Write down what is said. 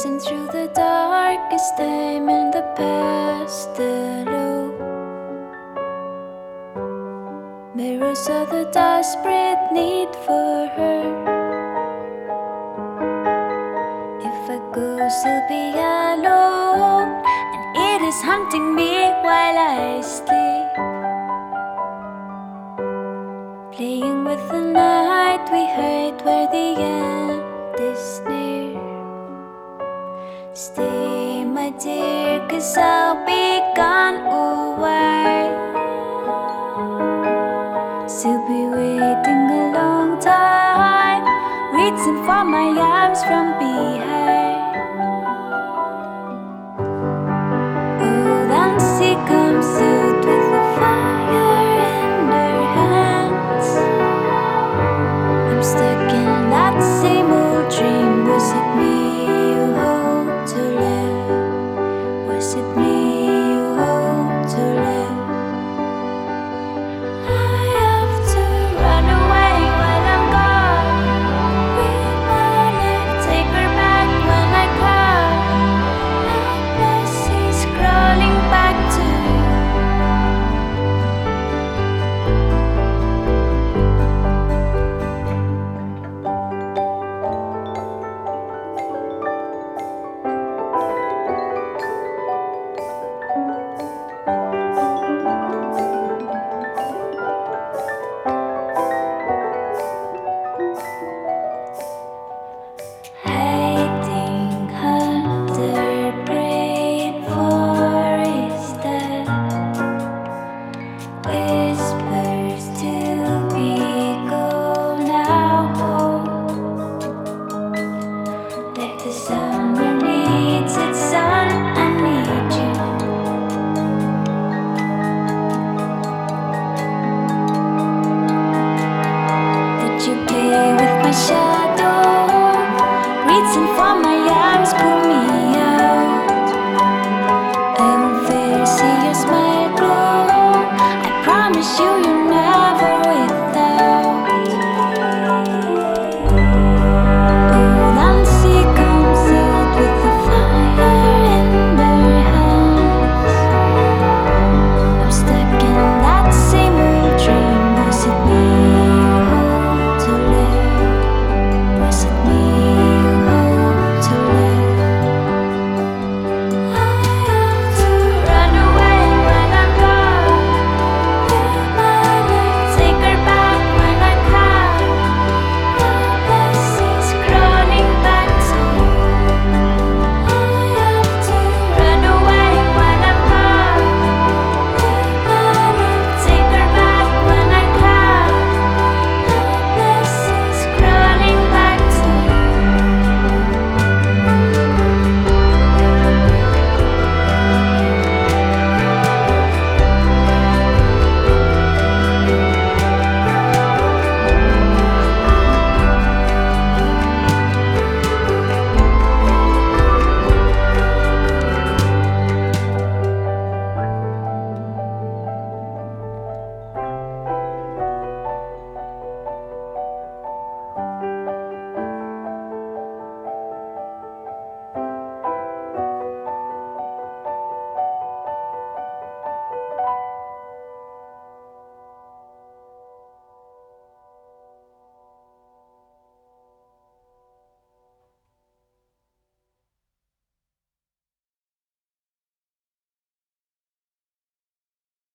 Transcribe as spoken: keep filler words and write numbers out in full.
dancing through the darkest time in the past alone. Mirrors of the desperate need for her. If I go, she'll be alone, and it is hunting me while I sleep. Playing with the night, we hide where the end is near. Stay, my dear, 'cause I'll be gone a while. She'll be waiting a long time, reaching for my arms from behind. Oh, then she comes out with the fire in her hands. I'm stuck in that same old dream. Was it me you hope to live? Was it me you hope to live? I have to run away while I'm gone. With my life, take her back when I come. Unless she's crawling back to you. Hiding under, praying for his death. Whispers to me, go now home. Like the summer needs its sun, I need you. Did you play with my shadow? Reaching for my arms, pull me out. I will fair see your smile glow. I promise you